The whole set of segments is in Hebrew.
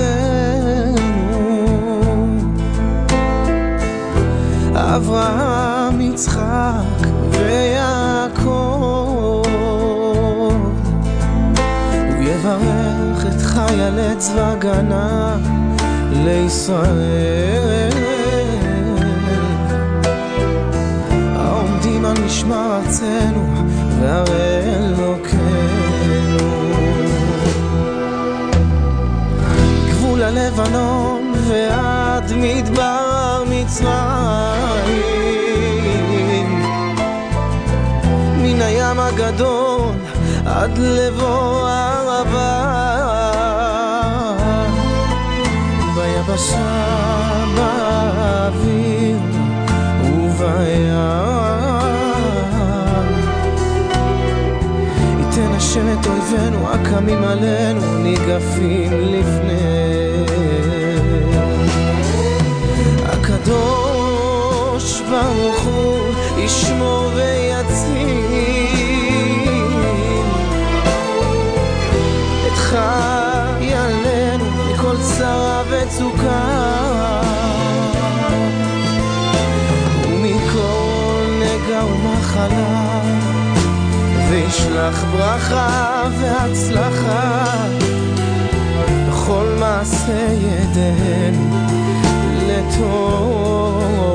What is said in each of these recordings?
אברהם, יצחק ויעקב, הוא יברך את חיילי צבא הגנה לישראל, העומדים על משמר ארצנו והרי אלוקינו. גבול הלבנון ועד מדבר מצרים, מן הים הגדול עד לבוא הערבה, ביבשה באוויר ובים, ייתן השם את אויבינו הקמים עלינו ניגפים לפני. הקדוש ברוך הוא ישמור ויציל את חיילינו מכל צרה וצוקה ומכל נגע ומחלה, וישלח ברכה והצלחה בכל מעשה ידינו לטובה.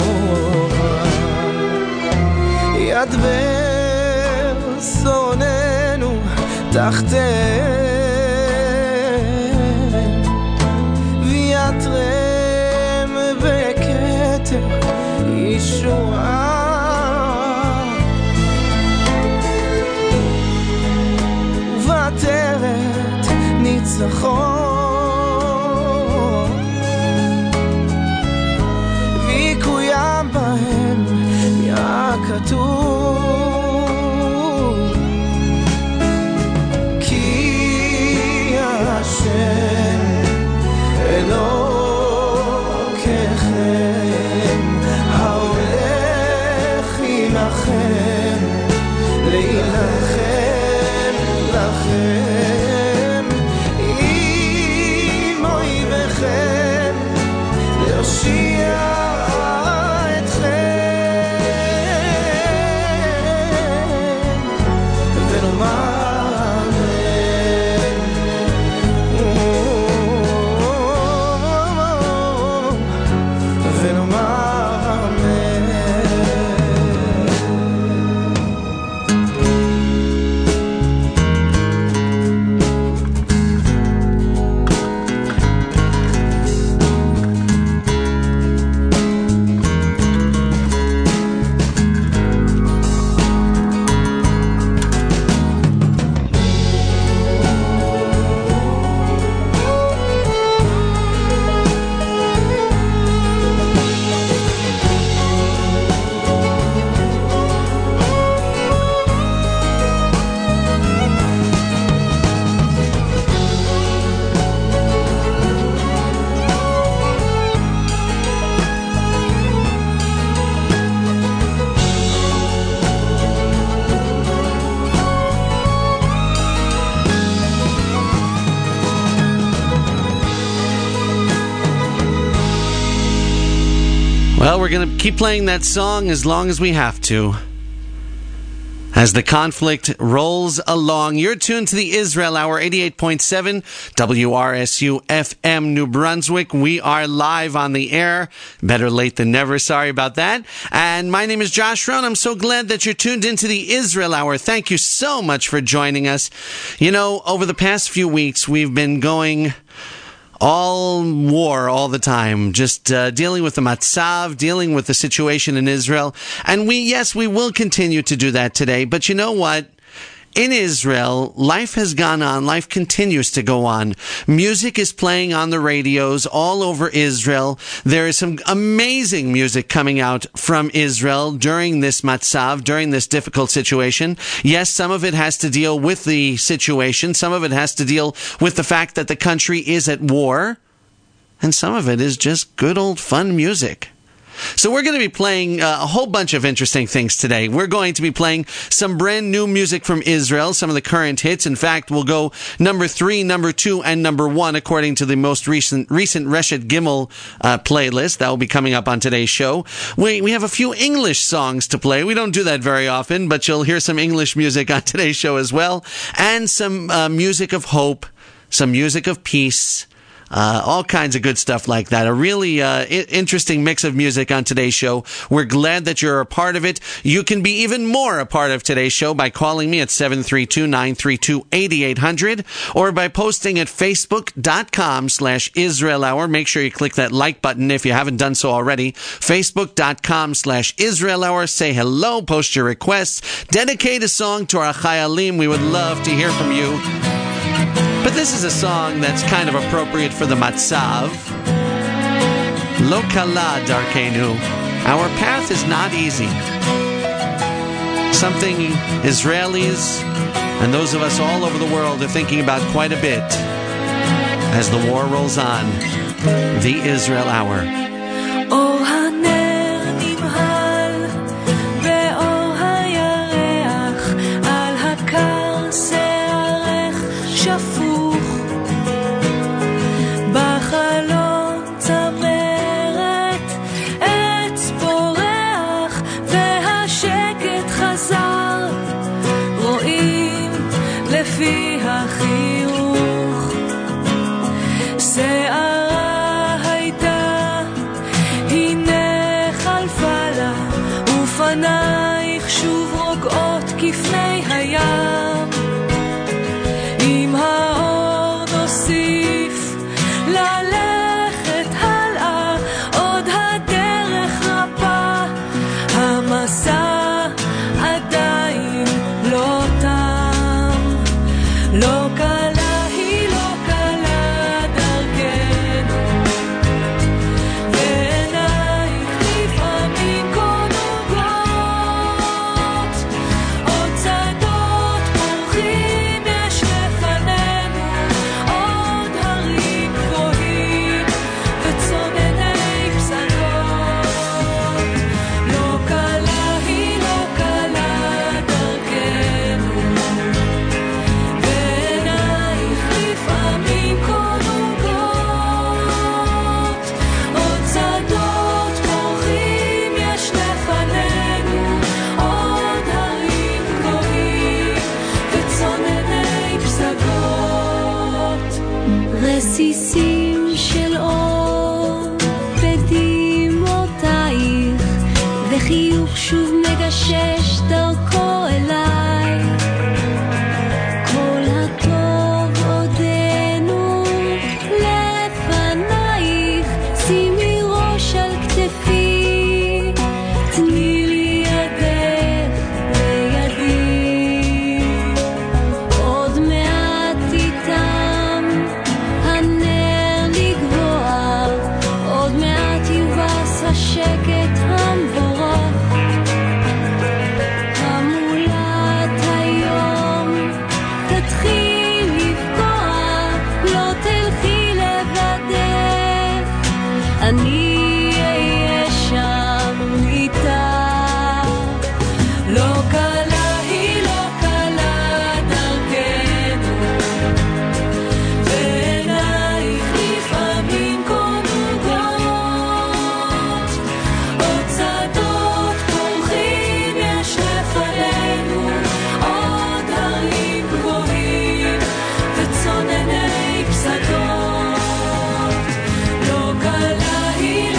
ידבר שונאינו תחתיהם ויתרם בכתר ישועה, ובעטרת ניצחון ויקוים בהם מהכתוב, כי השם אלוקיכם ההולך עמכם להילחם לכם עם אויביכם להושיע Well, we're going to keep playing that song as long as we have to, as the conflict rolls along. You're tuned to the Israel Hour, 88.7 WRSU FM New Brunswick. We are live on the air. Better late than never. Sorry about that. And my name is Josh Rohn. I'm so glad that you're tuned into the Israel Hour. Thank you so much for joining us. You know, over the past few weeks, we've been going all war all the time, just dealing with the matzav, dealing with the situation in Israel. And we will continue to do that today. But you know what? In Israel, life has gone on. Life continues to go on. Music is playing on the radios all over Israel. There is some amazing music coming out from Israel during this matzav, during this difficult situation. Yes, some of it has to deal with the situation. Some of it has to deal with the fact that the country is at war. And some of it is just good old fun music. So we're going to be playing a whole bunch of interesting things today. We're going to be playing some brand new music from Israel, some of the current hits. In fact, we'll go number 3, number 2, and number 1 according to the most recent Reshet Gimel playlist. That will be coming up on today's show. We have a few English songs to play. We don't do that very often, but you'll hear some English music on today's show as well. And some music of hope, some music of peace, all kinds of good stuff like that. A really interesting mix of music on today's show. We're glad that you're a part of it. You can be even more a part of today's show by calling me at 732-932-8800 or by posting at facebook.com/Israel Hour. Make sure you click that like button if you haven't done so already. Facebook.com/Israel Hour. Say hello, post your requests, dedicate a song to our Chayalim. We would love to hear from you. But this is a song that's kind of appropriate for the Matzav. Lo Kala Darkenu. Our path is not easy. Something Israelis and those of us all over the world are thinking about quite a bit as the war rolls on. The Israel Hour. לפי החיוך שערה הייתה הנה חלפה לה ופנייך שוב רוגעות כפני הים עם האור נוסיף ללכת הלאה עוד הדרך רפה המסע עדיין לא לא קלה היא לא קלה דרכנו ועינייך לפעמים כה נוגות עוד צעדות פורחים יש לפנינו עוד הרים גבוהים וצונני פסגות לא קלה היא לא קלה דרכנו לפעמים כה נוגות עוד צעדות פורחים יש לפנינו עוד הרים גבוהים וצונני פסגות רסיסים של אור בדמעותייך וחיוך שוב מגשש דרכו אליי כל הטוב עודנו לפנייך שימי ראש על כתפי תני לי ידך בידי עוד מעט איתם הנר לגבוה עוד מעט יובס השקט המבורך המולת היום תתחיל לפגוע לא תלכי לבדך אני אהיה שם איתך לא קלה היא לא קלה דרכנו ועינייך לפעמים כה נוגות עוד צעדות פורחים יש לפנינו עוד הרים גבוהים וצונני פסגות לא קלה היא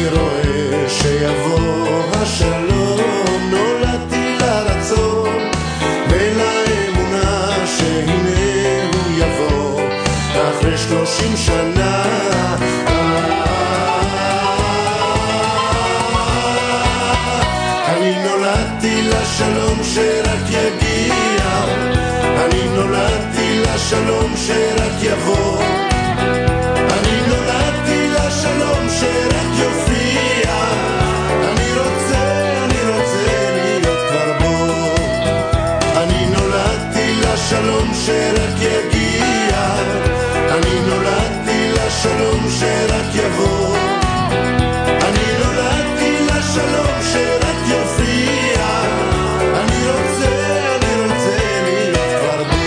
אני רואה שיבוא השלום, נולדתי לרצון ולאמונה שהנה הוא יבוא אחרי 30 שנה. אני נולדתי לשלום שרק יגיע, אני נולדתי לשלום שרק יבוא, אני נולדתי לשלום שרק יופיע, אני רוצה להיות כבר בו. אני נולדתי לשלום שרק יגיע, אני נולדתי לשלום שרק יבוא, אני נולדתי לשלום שרק יופיע, אני רוצה להיות כבר בו.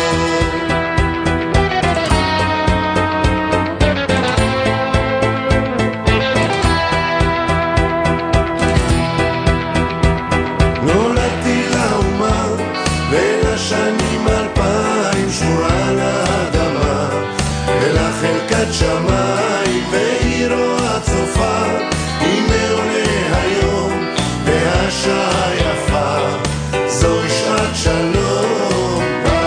נולדתי לאומה ולשנים 2000, שמורה לאדמה ולחלקת שמיים, והיא רואה צופה, הנה עולה היום והשעה יפה, זוהי שעת שלום.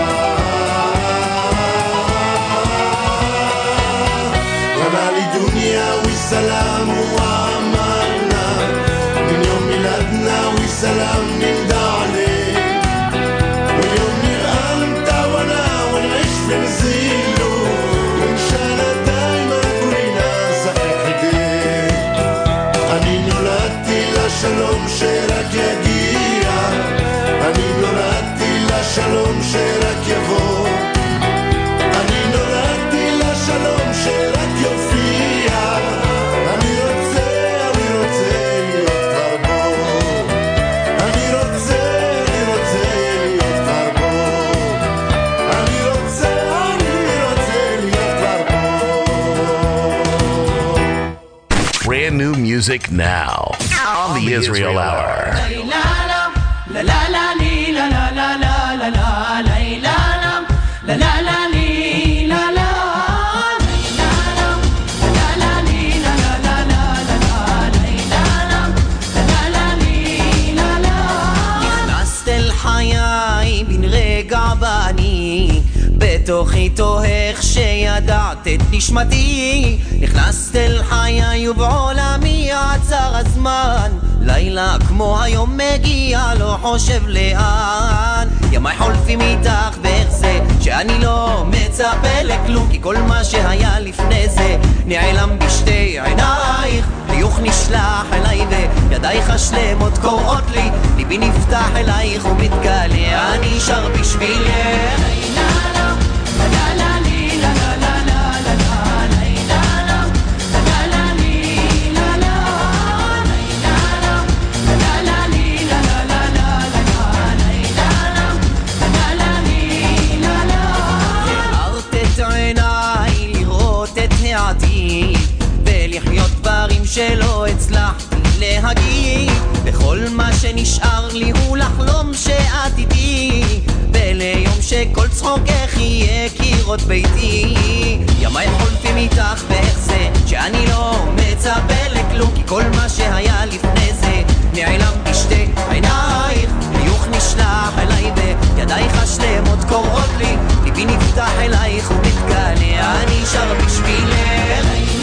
לנה לי דוניה וסלאם ועמלנה, من يوم ميلادنا وسلام نندى عليه، واليوم نلقى متعونا ونعيش في نزيله، وإن شاء الله دايما كلنا صحيح ايديه. אני נולדתי לשלום שרק יגיע, אני נולדתי לשלום שרק יבוא, אני נולדתי לשלום שרק יופיע, אני רוצה להיות כבר בו, אני רוצה להיות כבר בו, אני רוצה להיות כבר בו. Brand new music now on the Israel Hour. נכנסת אל חיי בן רגע ואני בתוכי תוהך שידעת את נשמתי, נכנסת אל חיי ובעולמי עצר הזמן, לילה כמו היום מגיע לא חושב לאן, ימי חולפים איתך ואיך זה שאני לא מצפה לכלום, כי כל מה שהיה לפני זה נעלם בשתי עינייך, חיוך נשלח אליי וידייך השלמות קוראות לי, ליבי נפתח אלייך ומתגלה, אני שר בשבילך. ולחיות דברים שלא הצלחתי להגיד, וכל מה שנשאר לי הוא לחלום שאת איתי, וליום שכל צחוקך יהיה קירות ביתי, ימי חולפים איתך ואיך זה שאני לא מצפה לכלום, כי כל מה שהיה לפני זה נעלם בשתי עינייך, חיוך נשלח אליי וידייך השלמות קוראות לי, ליבי נפתח אלייך ומתגלה, אני שר בשבילך.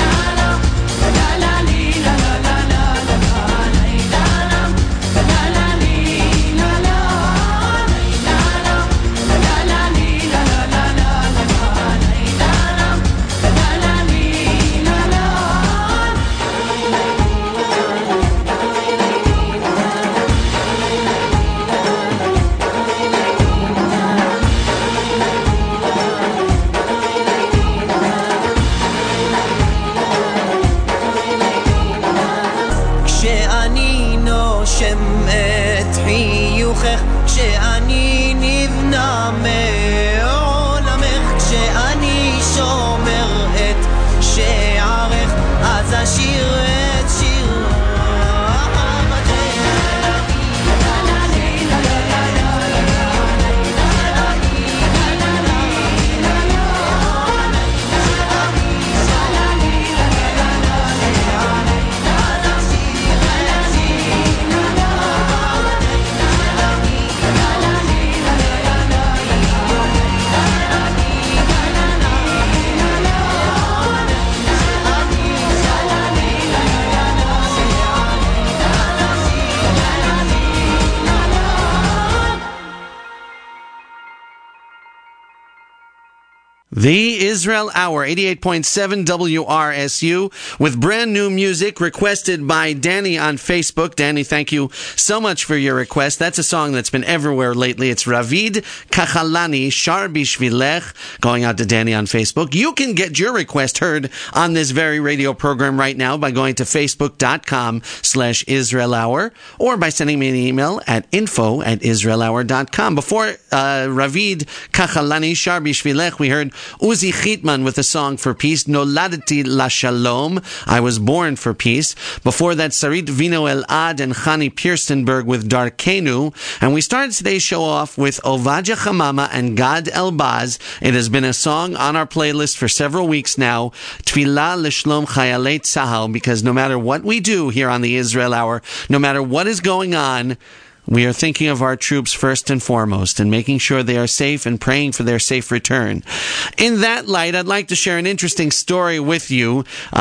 כשאני נבנה מעולמך, כשאני שומר את שערך, אז אשיר את שיר אהבתך. The Israel Hour, 88.7 WRSU, with brand new music requested by Danny on Facebook. Danny, thank you so much for your request. That's a song that's been everywhere lately. It's Ravid Kachalani, Shar Bishvilech, going out to Danny on Facebook. You can get your request heard on this very radio program right now by going to facebook.com/Israel Hour or by sending me an email at info@israelhour.com. Before Ravid Kachalani, Shar Bishvilech, we heard Uzi Chitman with a song for peace, Noladati La Shalom, I was born for peace. Before that, Sarit Vino Elad and Chani Pirstenberg with Darkenu. And we started today's show off with Ovadia Chamama and Gad Elbaz. It has been a song on our playlist for several weeks now, Tfilah L'Shlom Chayalei Tzahal, because no matter what we do here on the Israel Hour, no matter what is going on, we are thinking of our troops first and foremost and making sure they are safe and praying for their safe return. In that light, I'd like to share an interesting story with you.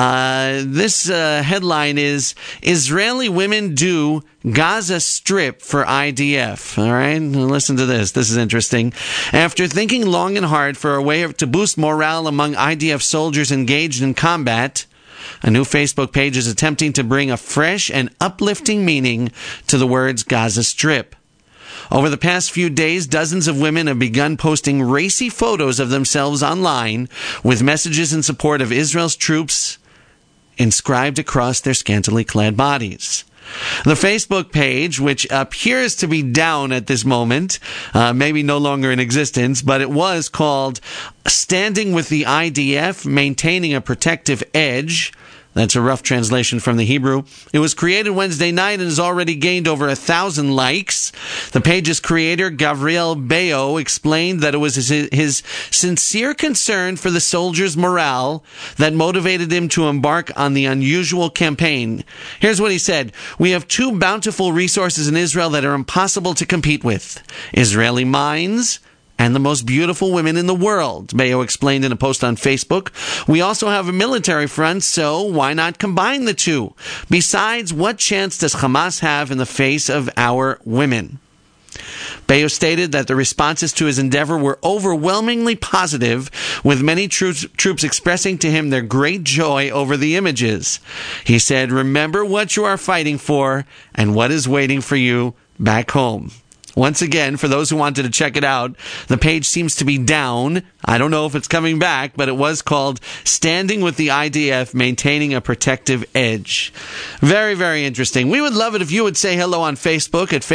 This headline is, Israeli women do Gaza Strip for IDF. All right, listen to this. This is interesting. After thinking long and hard for a way to boost morale among IDF soldiers engaged in combat, a new Facebook page is attempting to bring a fresh and uplifting meaning to the words Gaza Strip. Over the past few days, dozens of women have begun posting racy photos of themselves online with messages in support of Israel's troops inscribed across their scantily clad bodies. The Facebook page, which appears to be down at this moment, maybe no longer in existence, but it was called Standing with the IDF, Maintaining a Protective Edge. That's a rough translation from the Hebrew. It was created Wednesday night and has already gained over 1,000 likes. The page's creator, Gavriel Bayo, explained that it was his sincere concern for the soldiers' morale that motivated him to embark on the unusual campaign. Here's what he said. We have two bountiful resources in Israel that are impossible to compete with. Israeli mines and the most beautiful women in the world, Bayo explained in a post on Facebook. We also have a military front, so why not combine the two? Besides, what chance does Hamas have in the face of our women? Bayo stated that the responses to his endeavor were overwhelmingly positive, with many troops expressing to him their great joy over the images. He said, remember what you are fighting for and what is waiting for you back home. Once again, for those who wanted to check it out, the page seems to be down. I don't know if it's coming back, but it was called Standing with the IDF, Maintaining a Protective Edge. Very, very interesting. We would love it if you would say hello on Facebook at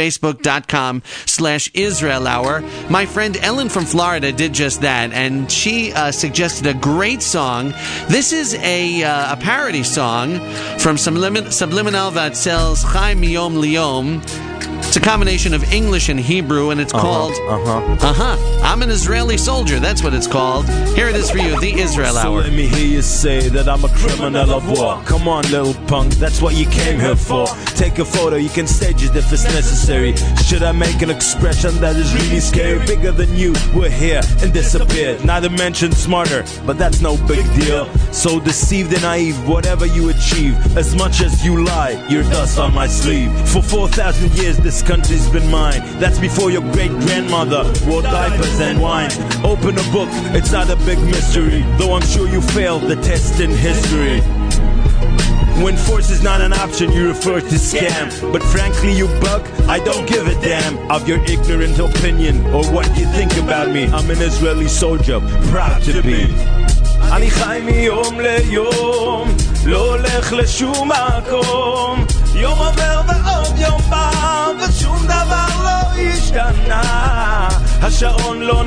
facebook.com/Israel Hour. My friend Ellen from Florida did just that, and she suggested a great song. This is a parody song from Subliminal Vatzel's Chai Miyom Liyom. It's a combination of English and Hebrew, and it's called I'm an Israeli soldier. That's what it's called. Here it is for you, the Israel Hour. So let me hear you say that I'm a criminal of war. Come on, little punk, that's what you came here for. Take a photo, you can stage it if it's necessary. Should I make an expression that is really scary? Bigger than you, we're here and disappeared. Neither mentioned smarter, but that's no big deal. So deceived and naive, whatever you achieve, as much as you lie, you're dust on my sleeve. For 4,000 years, this country's been mine. That's before your great-grandmother wore diapers and wine. Open a book, it's not a big mystery, though I'm sure you failed the test in history. When force is not an option, you refer to scam. But frankly, you bug, I don't give a damn of your ignorant opinion or what you think about me. I'm an Israeli soldier, proud to be. אני חי מיום ליום, לא הולך לשום מקום. יום עובר ועוד יום בא, ושום דבר לא השתנה. השעון לא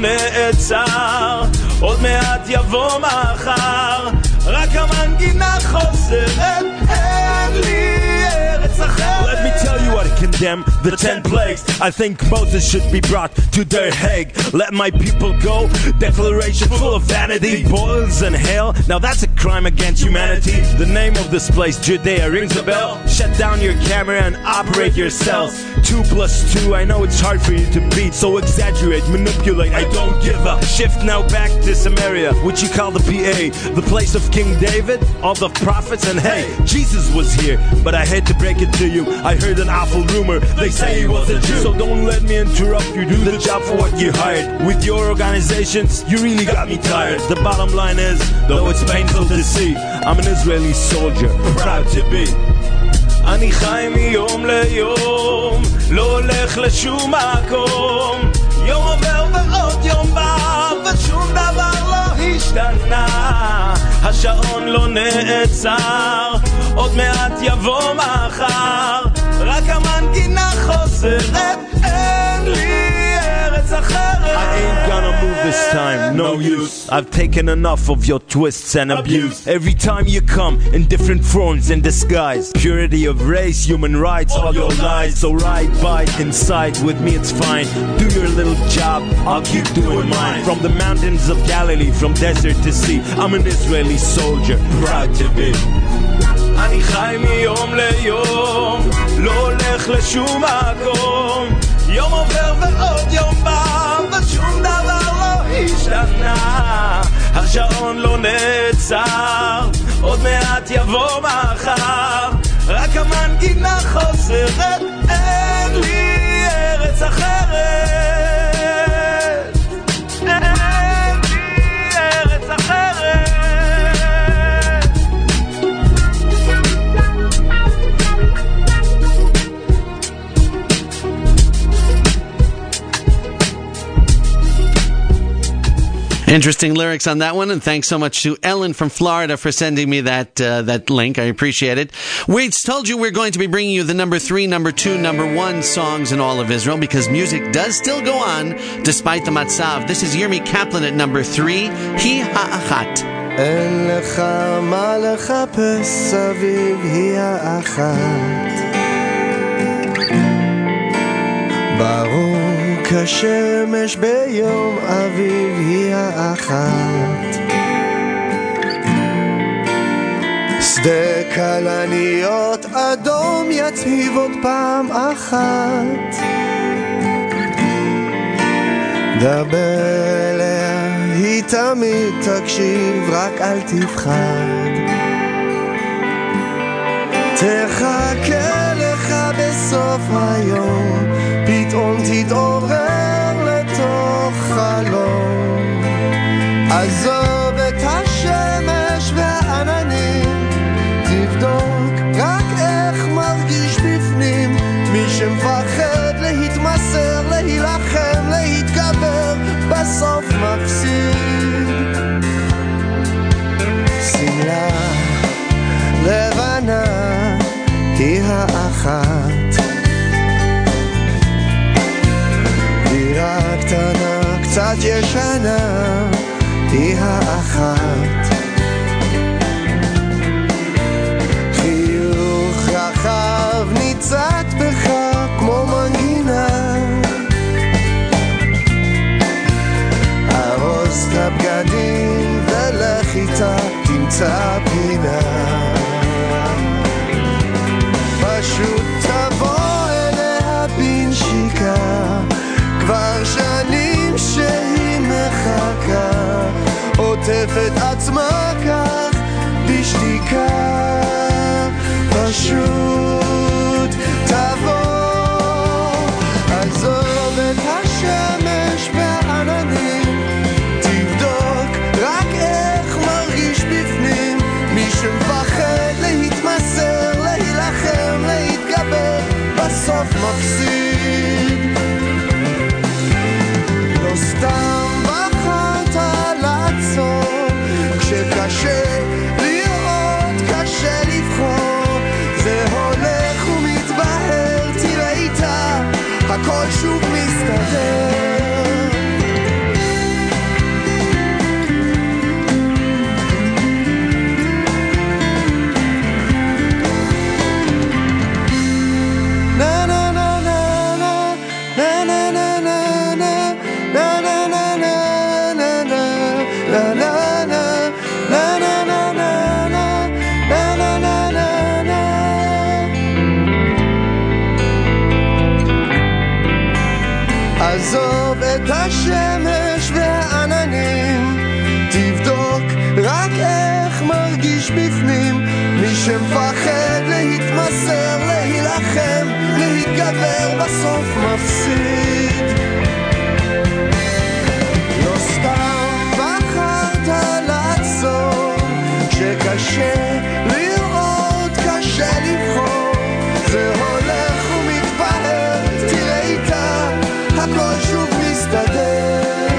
נעצר, עוד מעט יבוא מחר. רק המנגינה חוזרת, אין לי ארץ אחרת. Let me tell you what I condemn, the 10 plagues. I think Moses should be brought to their Hague. Let my people go, declaration full of vanity. Boils and hail, now that's a crime against humanity. The name of this place, Judea, rings a bell. Shut down your camera and operate your cells. 2 + 2, I know it's hard for you to beat, so exaggerate, manipulate, I don't give a. Shift now back to Samaria, which you call the PA, the place of King David, all the prophets, and hey, Jesus was here. But I hate to break it to you, I heard an awful rumor humor. They say he was a Jew. So don't let me interrupt you. Do the job for what you hired. With your organizations, you really got me tired. The bottom line is, though it's painful to see, I'm an Israeli soldier, proud to be. אני חי מיום ליום, לא הולך לשום מקום. יום עובר ועוד יום בא, ושום דבר לא השתנה. השעון לא נעצר, עוד מעט יבוא מחר. רק המנגינה חוזרת, אין לי ארץ אחרת. I ain't gonna move this time, no use. I've taken enough of your twists and abuse. Every time you come in different forms and disguise. Purity of race, human rights, all your lies. So ride by inside with me, it's fine. Do your little job, I'll keep doing mine. From the mountains of Galilee, from desert to sea, I'm an Israeli soldier, proud to be. אני חי מיום ליום, לא הולך לשום מקום. יום עובר ועוד יום בא, ושום דבר לא השתנה. השעון לא נעצר, עוד מעט יבוא מחר. רק המנגינה חוזרת, אין לי ארץ אחרת. אין לי ארץ אחרת. Interesting lyrics on that one, and thanks so much to Ellen from Florida for sending me that link. I appreciate it. We told you we're going to be bringing you the number 3, number 2, number 1 songs in all of Israel because music does still go on despite the matzav. This is Yirmi Kaplan at number 3, Hi Ha'achat. אין לך מה לחפש סביב היא האחת ברור כשמש ביום אביב היא האחת שדה כלניות אדום יצהיב עוד פעם אחת דבר אליה היא תמיד תקשיב רק אל תפחד תחכה לך בסוף היום פתאום תתעורר לתוך חלום עזוב את השמש והעננים תבדוק רק איך מרגיש בפנים מי שמפחד להתמסר להילחם להתגבר בסוף מפסיד סמלה לבנה היא האחת דירה קטנה קצת ישנה היא האחת חיוך רחב ניצת בך כמו מנגינה ארוז את הבגדים ולך איתה תמצא פינה פשוט תבוא אליה בנשיקה כבר שנים שהיא מחכה עוטפת עצמה כך בשתיקה פשוט תבוא עזוב את השמש והעננים תבדוק רק איך מרגיש בפנים מי שמפחד להתמסר להילחם להתגבר בסוף מפסיד לא סתם בחרת לעצור כשקשה לראות קשה לבחור זה הולך ומתבהר תראה איתה הכל שוב מסתדר עזוב את השמש והעננים תבדוק רק איך מרגיש בפנים מי שמפחד להתמסר להילחם להתגבר גבר בסוף מפסיד. לא סתם בחרת לעצור, שקשה לראות, קשה לבחור, זה הולך ומתפאר, תראה איתה, הכל שוב מסתדר.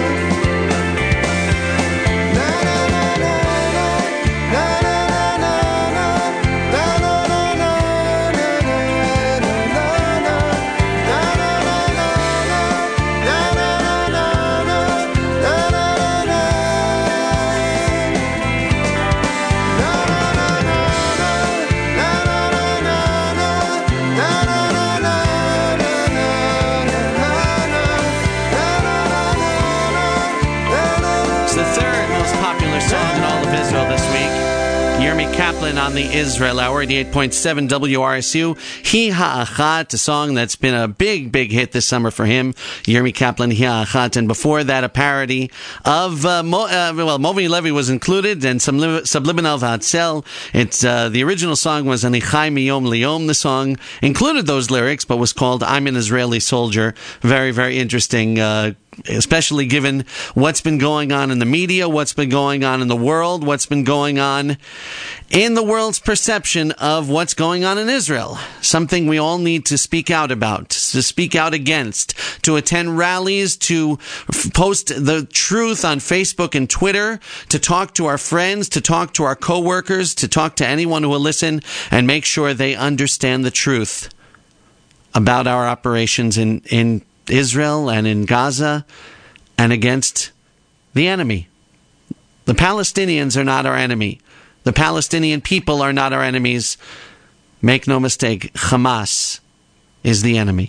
Kaplan on the Israel Hour, 88.7 WRSU. Hi Ha'achat, a song that's been a big, big hit this summer for him. Yermi Kaplan, Hi Ha'achat. And before that, a parody of, Movi Levy was included, and some Subliminal V'Hatzel. It's, the original song was Ani Chai Miyom Liyom. The song included those lyrics, but was called I'm an Israeli Soldier. Very, very interesting, especially given what's been going on in the media, what's been going on in the world, what's been going on in the world's perception of what's going on in Israel. Something we all need to speak out about, to speak out against, to attend rallies, to post the truth on Facebook and Twitter, to talk to our friends, to talk to our coworkers, to talk to anyone who will listen and make sure they understand the truth about our operations in Israel and in Gaza and against the enemy. The Palestinians are not our enemy. The Palestinian people are not our enemies. Make no mistake, Hamas is the enemy.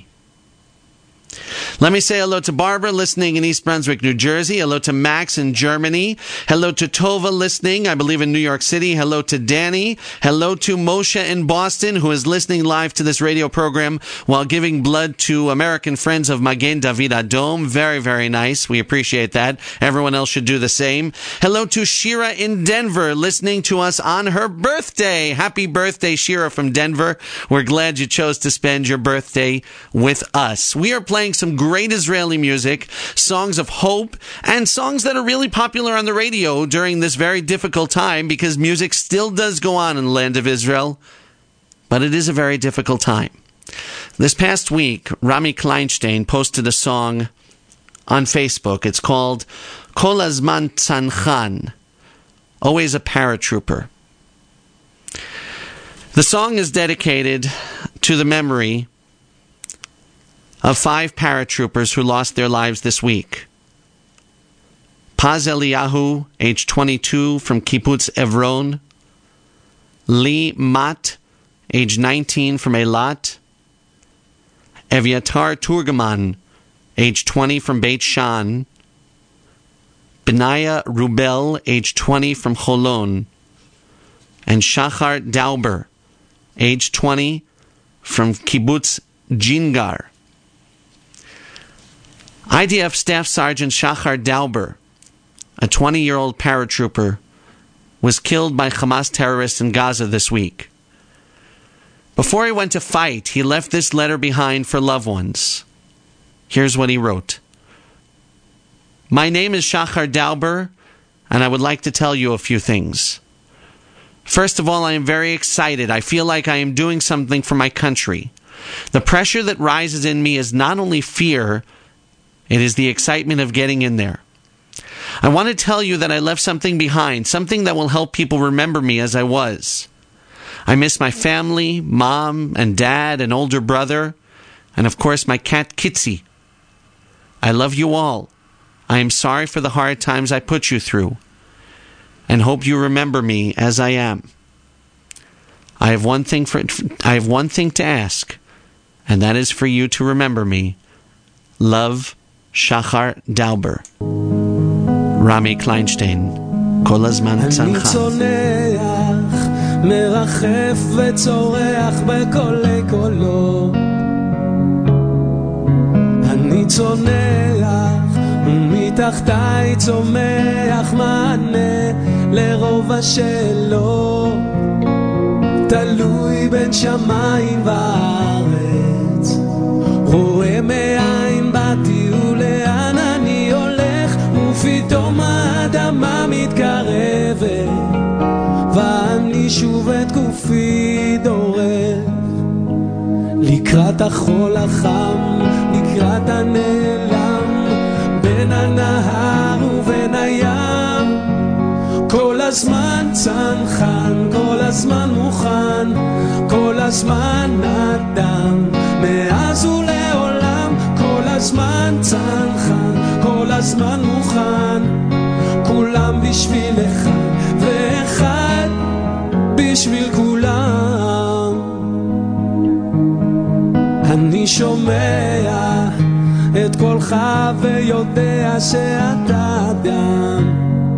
Let me say hello to Barbara, listening in East Brunswick, New Jersey. Hello to Max in Germany. Hello to Tova, listening, I believe, in New York City. Hello to Danny. Hello to Moshe in Boston, who is listening live to this radio program while giving blood to American friends of Magen David Adom. Very, very nice. We appreciate that. Everyone else should do the same. Hello to Shira in Denver, listening to us on her birthday. Happy birthday, Shira from Denver. We're glad you chose to spend your birthday with us. We are playing some great Israeli music, songs of hope, and songs that are really popular on the radio during this very difficult time, because music still does go on in the land of Israel, but it is a very difficult time. This past week, Rami Kleinstein posted a song on Facebook. It's called Kol Hazman Tzanchan, always a paratrooper. The song is dedicated to the memory of 5 paratroopers who lost their lives this week. Paz Eliyahu, age 22, from Kibbutz Evron. Lee Matt, age 19, from Eilat. Eviatar Turgaman, age 20, from Beit Shan. Benaya Rubel, age 20, from Cholon. And Shachar Dauber, age 20, from Kibbutz Jingar. IDF Staff Sergeant Shachar Dauber, a 20-year-old paratrooper, was killed by Hamas terrorists in Gaza this week. Before he went to fight, he left this letter behind for loved ones. Here's what he wrote. My name is Shachar Dauber, and I would like to tell you a few things. First of all, I am very excited. I feel like I am doing something for my country. The pressure that rises in me is not only fear, it is the excitement of getting in there. I want to tell you that I left something behind, something that will help people remember me as I was. I miss my family, mom and dad and older brother, and of course my cat Kitsi. I love you all. I am sorry for the hard times I put you through, and hope you remember me as I am. I have one thing to ask, and that is for you to remember me. Love, Shachar Dauber. Rami Kleinstein, Kol Hazman Tzanchan. אני צונח, מרחף וצורח בקולי קולו. אני צונח, ומתחתיי צומח מענה לרובע שלו. תלוי בין שמיים וארץ, אני שוב את גופי דורך לקראת החול החם, לקראת הנעלם בין הנהר ובין הים. כל הזמן צנחן, כל הזמן מוכן, כל הזמן אדם מאז ולעולם. כל הזמן צנחן, כל הזמן מוכן, כולם בשביל אחד ואחד בשביל כולם. אני שומע את קולך ויודע שאתה אדם.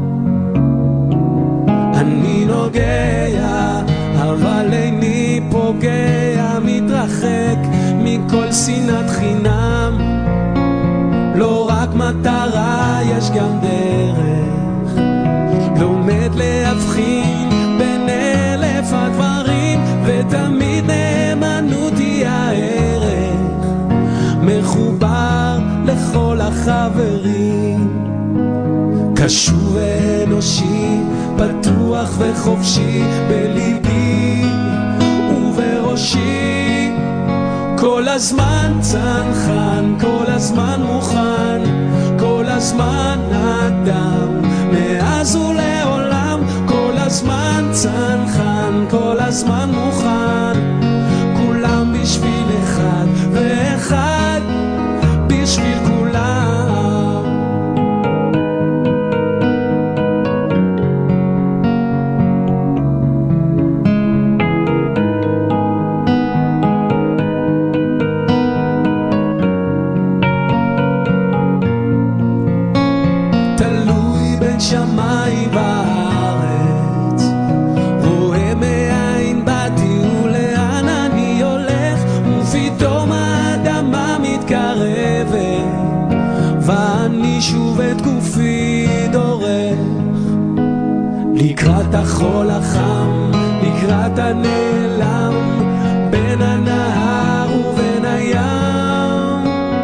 אני נוגע אבל איני פוגע, מתרחק מכל שנאת חינם. לא רק מטרה, יש גם דרך, לומד להבחין בין אלף הדברים, ותמיד נאמנות היא הערך, מחובר לכל החברים, קשור ואנושי, פתוח וחופשי בליבי ובראשי. כל הזמן צנחן, כל הזמן מוכן, כל הזמן אדם מאז ולעולם. כל הזמן צנחן, כל הזמן מוכן, כולם בשביל אחד ואחד בשביל כולם. שמיים בארץ, רואה מאין באתי ולאן אני הולך, ופתאום האדמה מתקרבת, ואני שוב את גופי דורך לקראת החול החם, לקראת הנעלם בין הנהר ובין הים.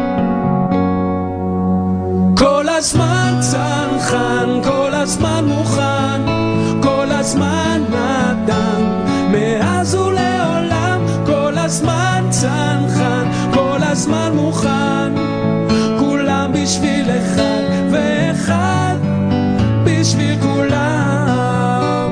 כל הזמן צנחן, כל הזמן מוכן, כל הזמן אדם מאז ולעולם. כל הזמן צנחן, כל הזמן מוכן, כולם בשביל אחד ואחד בשביל כולם.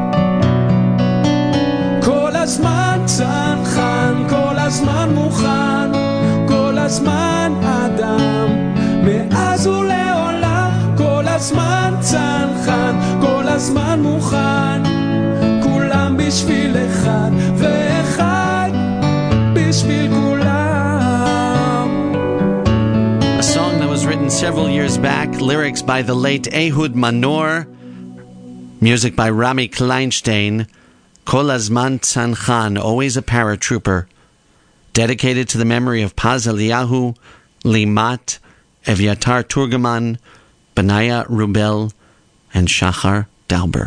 כל הזמן צנחן, כל הזמן מוכן, כל הזמן אדם מאז ולעולם. כל הזמן צנחן, כל הזמן מוכן, כולם בשביל אחד ואחד בשביל כולם. A song that was written several years back, lyrics by the late Ehud Manor, music by Rami Kleinstein. Kol Hazman Tzanchen, always a paratrooper, dedicated to the memory of Paz Eliyahu, Limat, Evyatar Turgaman, Benaya Rubel, and Shachar Dauber.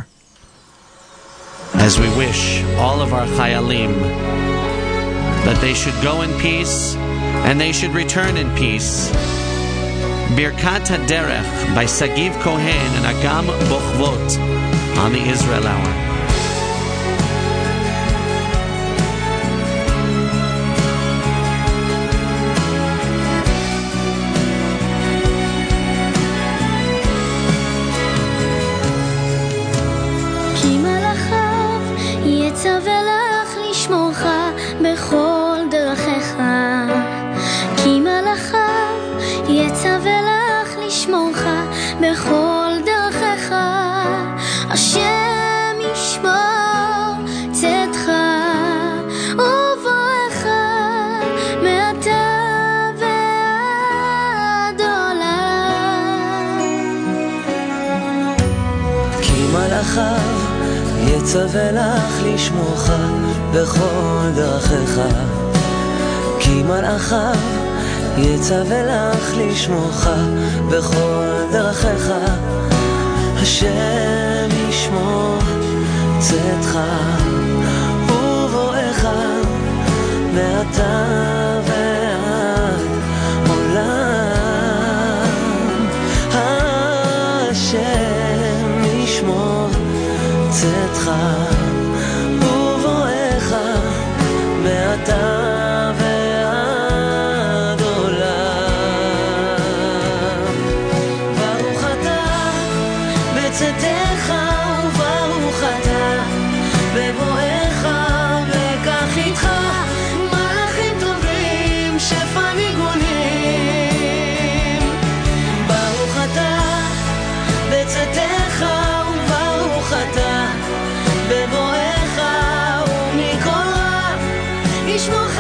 As we wish all of our Chayalim that they should go in peace and they should return in peace. Birkat HaDerech by Sagiv Kohen and Agam Bochvot on the Israel Hour. יצווה לך לשמורך בכל דרכיך, כי מלאכיו יצווה לך לשמורך בכל דרכיך. השם ישמור צאתך ובואך מעתה ועד עולם. כי מלאכיו יצווה לך לשמורך בכל דרכיך, כי מלאכיו יצווה לך לשמורך בכל דרכיך. השם ישמור צאתך ובואך מעתה ועד עולם. השם ישמור צאתך שפע ניגונים. ברוך אתה בצאתך וברוך אתה בבואך, ומכל רע ישמורך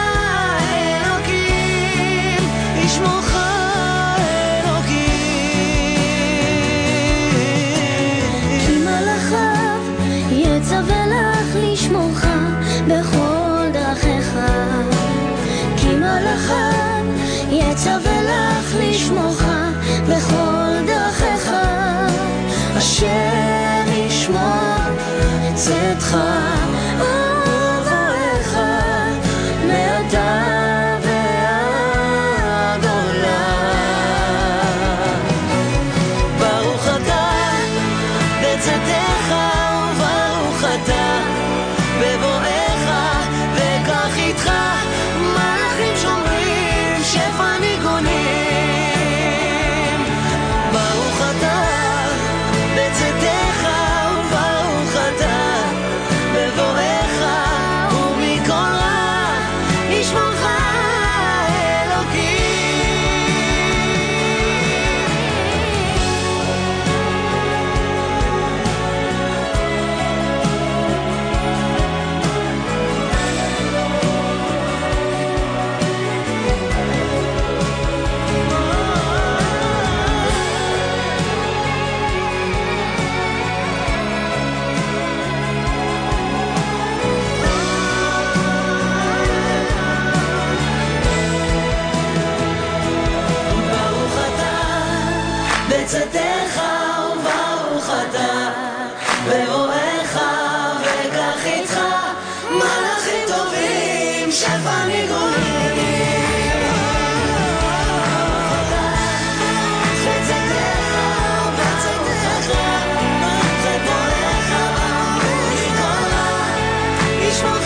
אלוקים, ישמורך אלוקים. כי מלאכיו יצווה לך לשמורך בכל דרכיך, כי מלאכיו יצווה לך לשמורך בכל דרכיך, אשר ישמור צאתך ובואך מעתה ועד עולם. ברוך אתה בצאתך וברוך אתה בבואך, וקח איתך מלאכים שומרים שפע ניגונים. ברוך אתה בצאתך וברוך אתה בבואך, ומכל רע ישמורך אלוקים. ברוך אתה בצאתך וברוך אתה בבואך, וקח איתך מלאכים טובים שפע ניגונים. בצאתך ובצאתך בבואך, ומכל רע ישמורך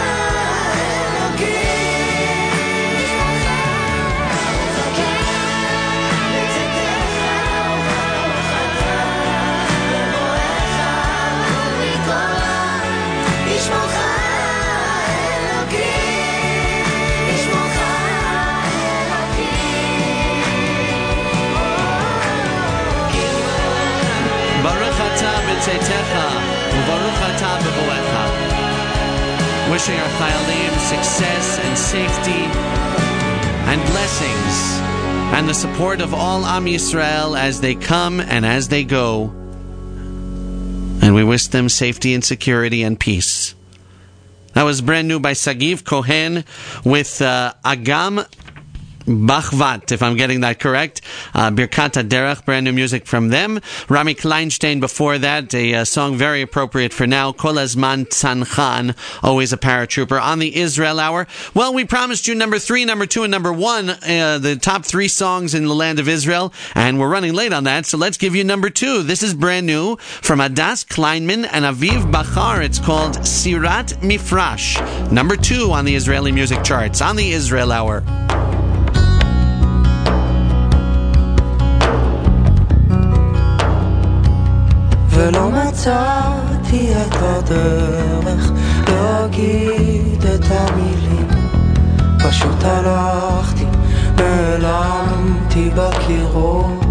Baruch atah b'tzeitecha, u'baruch atah b'boecha. Wishing our Chayalim success and safety and blessings and the support of all Am Yisrael as they come and as they go. And we wish them safety and security and peace. That was brand new by Sagiv Kohen with Agam Bachvat, if I'm getting that correct. Birkat HaDerech, brand new music from them. Rami Kleinstein before that, a song very appropriate for now, Kol Hazman Tzanchen, always a paratrooper, on the Israel Hour. Well, we promised you number 3, number 2, and number 1, the top 3 songs in the land of Israel, and we're running late on that, so let's give you number 2. This is brand new from Adas Kleinman and Aviv Bachar. It's called Sirat Mifrash, number 2 on the Israeli music charts, on the Israel Hour. ולא מצאתי את הדרך להגיד את המילים, פשוט הלכתי, נעלמתי בקירות,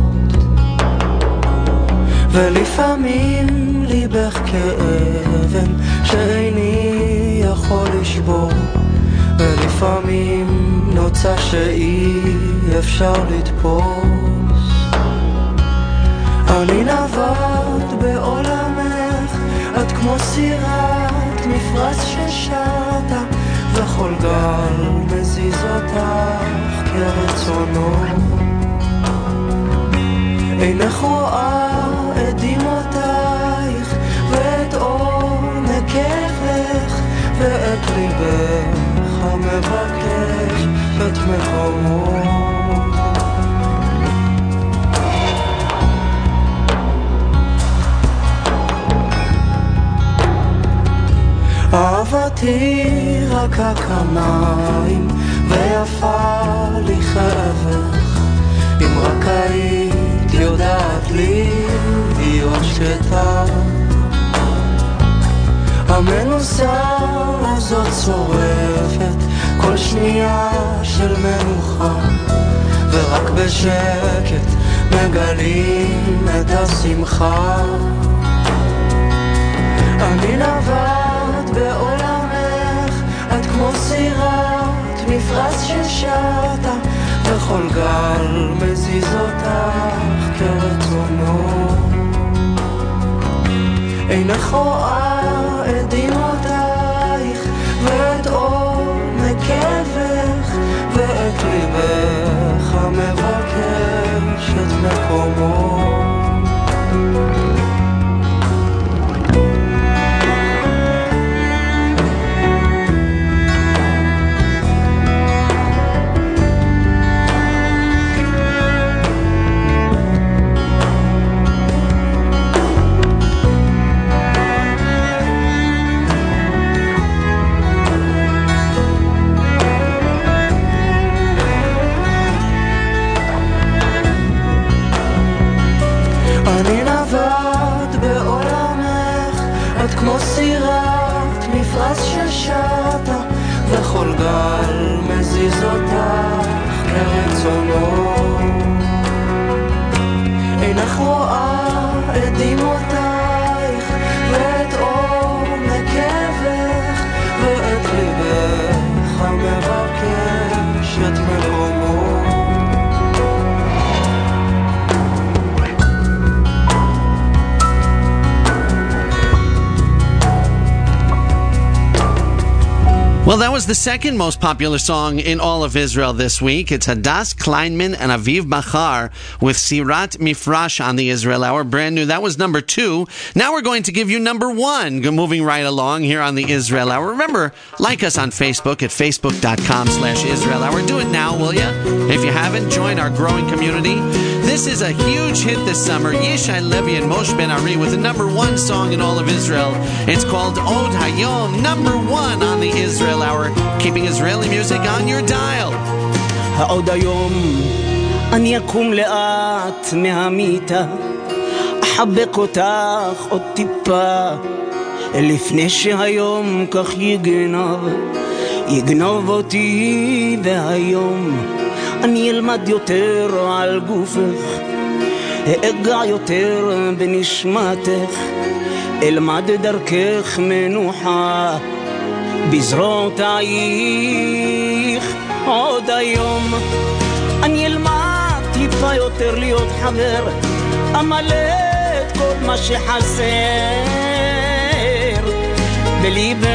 ולפעמים ליבך כאבן שאיני יכול לשבור, ולפעמים נוצא שאי אפשר לתפוס. אני נבט בעולמך, את כמו סירת מפרש ששטה, וכל גל מזיז אותך כרצונו. אינך רואה את דמעותייך ואת אור נקבך, ואת ליבך המבקש את מקומו. אהבתי רכה כמים ויפה לי חבך, אם רק היית יודעת לי להיות שקטה. המנוסה הזאת שורפת כל שנייה של מנוחה, ורק בשקט מגלים את השמחה. אני נווט בעולמך, את כמו סירת מפרש ששטה, וכל גל מזיז אותך כרצונו. אינך רואה את דמעותייך ואת עומקך ואת ליבך המבקש את מקומו. כמו סירת מפרש ששטה, וכל גל מזיז אותך כרצונו. אינך רואה את דמעותייך ואת עומקך ואת ליבך המבקש את מקומו. Well, that was the second most popular song in all of Israel this week. It's Hadas Kleinman and Aviv Bachar with Sirat Mifrash on the Israel Hour. Brand new. That was number 2. Now we're going to give you number 1. Moving right along here on the Israel Hour. Remember, like us on Facebook at facebook.com/Israel Hour. Do it now, will you? If you haven't, join our growing community. This is a huge hit this summer. Yishai Levi and Moshe Ben Ari with the number 1 song in all of Israel. It's called Od Hayom, number 1 on the Israel Hour, keeping Israeli music on your dial. העוד היום אני אקום לאט מהמיטה, אחבק אותך עוד טיפה, לפני שהיום כך יגנוב אותי, והיום אני אלמד יותר על גופך, אגע יותר בנשמתך, אלמד דרכך מנוחה בזרועותייך. עוד היום אני אלמד טיפה יותר להיות חבר, אמלא את כל מה שחסר בליבך.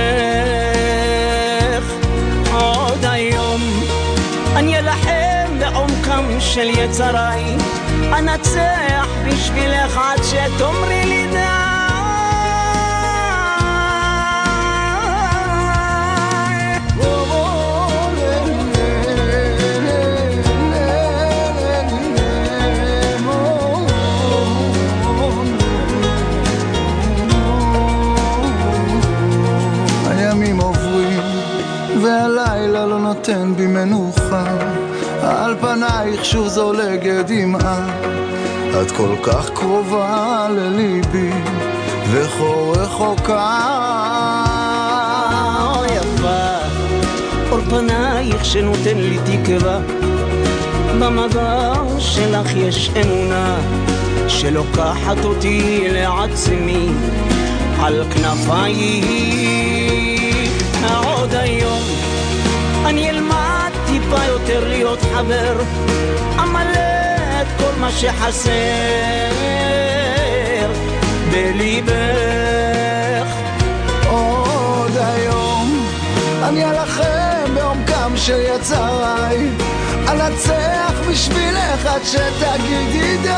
עוד היום אני אלחם בעומקם של יצריי, אנצח בשבילך עד שתאמרי לי די. והלילה לא נותן בי מנוחה, על פנייך שוב זולגת דמעה, את כל כך קרובה לליבי וכה רחוקה. יפה אור פנייך שנותן לי תקווה, במגע שלך יש אמונה שלוקחת אותי לעצמי על כנפייך. עוד היום אני אלמד טיפה יותר להיות חבר, אמלא את כל מה שחסר בליבך. עוד היום אני אלחם בעומקם של יצריי, אנצח בשבילך עד שתגידי די.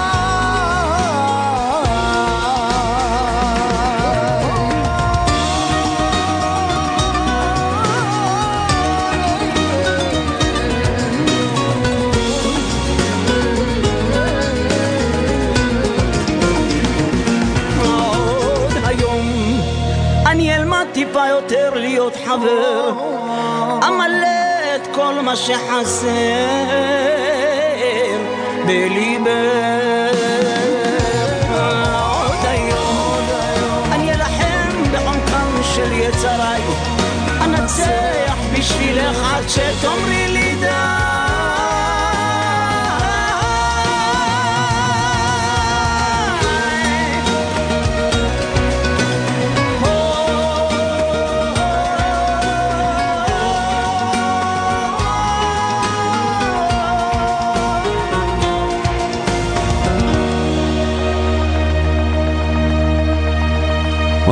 טיפה יותר להיות חבר, אמלא את כל מה שחסר בליבך. עוד היום אני אלחם בעומקם של יצריי, אנצח בשבילך עד שתאמרי לי די.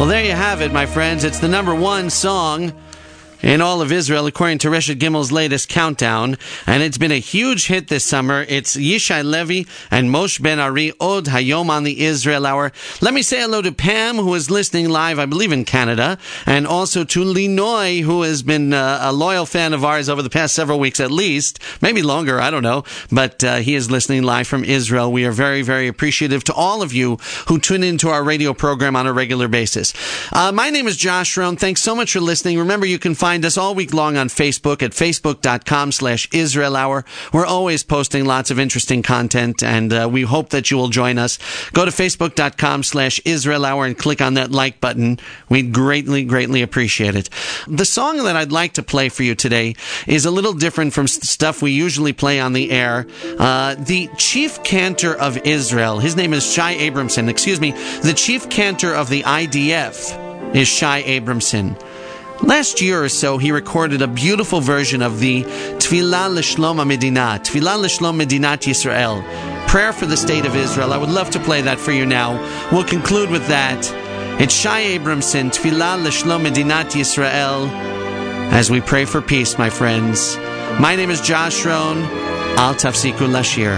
Well, there you have it, my friends. It's the number one song in all of Israel, according to Reshet Gimel's latest countdown. And it's been a huge hit this summer. It's Yishai Levi and Moshe Ben Ari, Od Hayom on the Israel Hour. Let me say hello to Pam, who is listening live, I believe, in Canada, and also to Linoy, who has been a loyal fan of ours over the past several weeks at least, maybe longer, I don't know, but he is listening live from Israel. We are very, very appreciative to all of you who tune into our radio program on a regular basis. My name is Josh Rohn. Thanks so much for listening. Remember, you can find us all week long on Facebook at facebook.com/Israel Hour. We're always posting lots of interesting content, and we hope that you will join us. Go to facebook.com/Israel Hour and click on that like button. We'd greatly, greatly appreciate it. The song that I'd like to play for you today is a little different from stuff we usually play on the air. The chief cantor of Israel, his name is Shai Abramson. The chief cantor of the IDF is Shai Abramson. Last year or so, he recorded a beautiful version of the Tfilah L'Shlom HaMedina, Tfilah L'Shlom Medinat Yisrael, prayer for the state of Israel. I would love to play that for you now. We'll conclude with that. It's Shai Abramson, Tfilah L'Shlom Medinat Yisrael, as we pray for peace, my friends. My name is Josh Rohn. Al Tafsiku Lashir.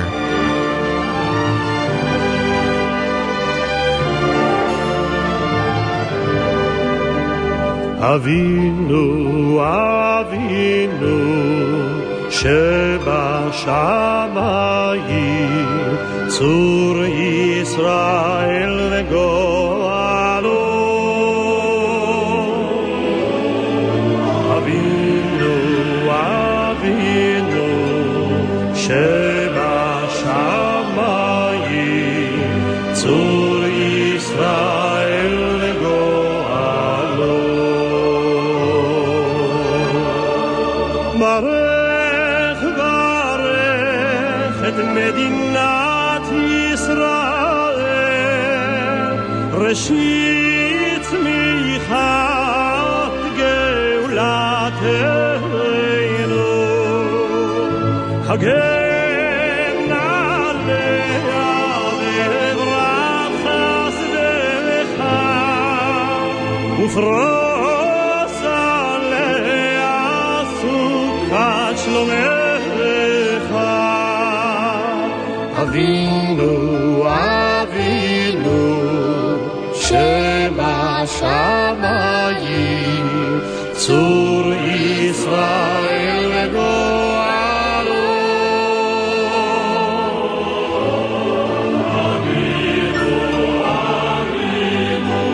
אבינו, אבינו, שבשמיים, צור ישראל וגואלו. אבינו, אבינו, שבשמיים, צור ישראל וגואלו. ברך ברך את מדינת ישראל, ראשית צמיחת גאולתנו, הגן עליה בברכה חסדך ופרוס עליה סוכת שלומך. אבינו, אבינו, שבשמיים, צור ישראל וגואלו. אבינו, אבינו,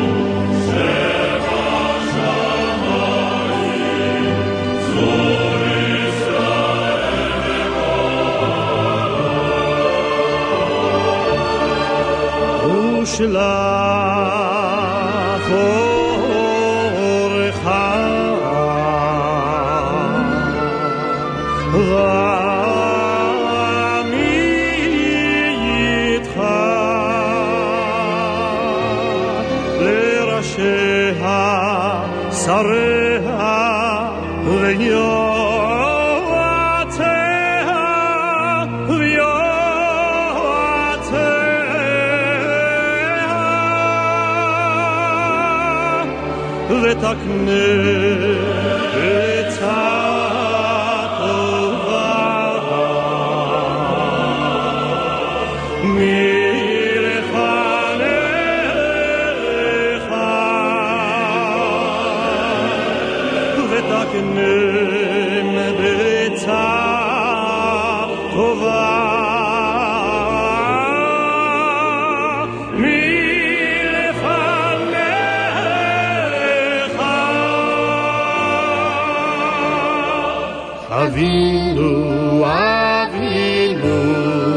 שבשמיים, צור ישראל וגואלו. ושלח אורך ועמי איתך לראשיה, שריה ויועציה ותקנה עצה טובה מלפניך, ותקנה עצה טובה אבינו, אבינו,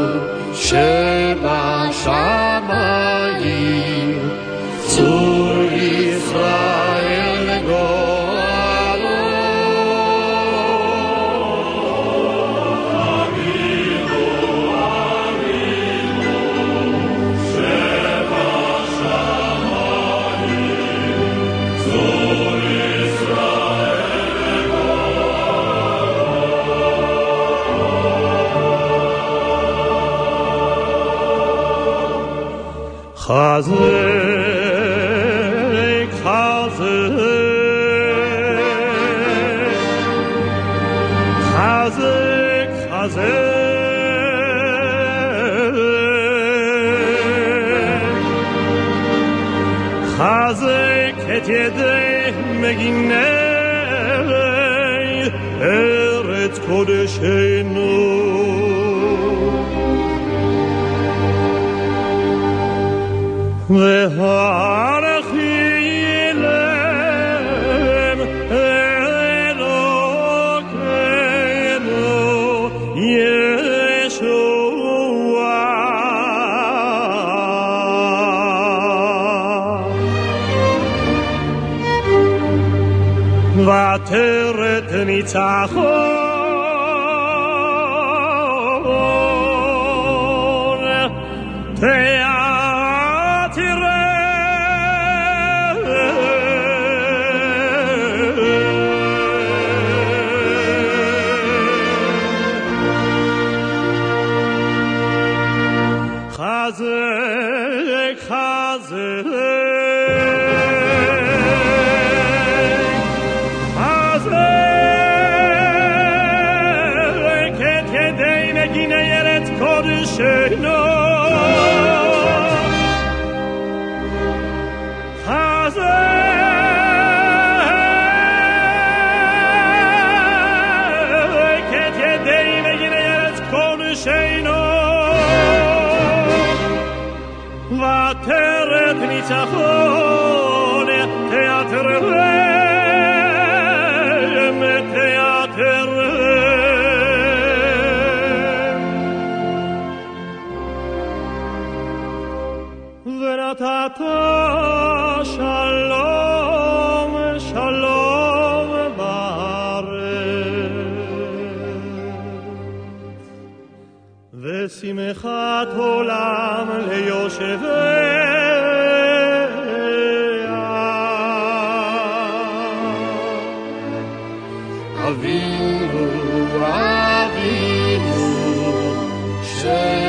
שבשמיים, צור ישראל וגואלו. אבינו, אבינו, שבשמיים, צור ישראל חזק חזק חזק חזק את ידי מגיני ארץ קודשנו והערכי להם אלוקינו ישועה ועטרת ניצחון חזק חזק חזק את ידי מגיני ארץ קודשנו חזק את ידי מגיני ארץ קודשנו ועטרת ניצחון תיאטרם תיאטרם ונתת שלום שלום בארץ ושמחת עולם ליושביה אבינו אבינו